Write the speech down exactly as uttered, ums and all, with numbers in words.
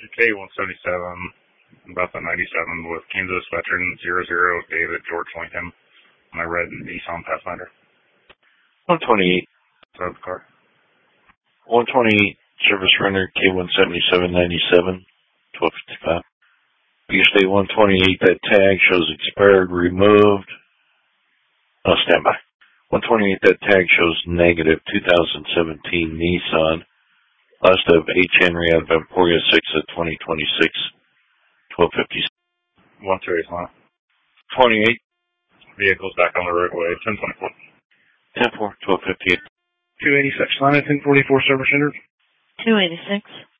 K one seventy-seven, about the ninety-seven with Kansas Veteran zero zero David George Lincoln. My red Nissan Pathfinder. one twenty-eight. That's the car. one twenty-eight, service runner K one seventy-seven ninety-seven, twelve fifty-five. State one twenty-eight, that tag shows expired, removed. Oh, standby. one twenty-eight, that tag shows negative, two thousand seventeen Nissan. Last of H. Henry out of Emporia six of twenty twenty-six, twelve fifty. one two eight, line. twenty-eight. Vehicles back on the roadway, ten twenty-four. ten four, twelve fifty-eight. two eighty-six, line, ten forty-four, service center. two eighty-six.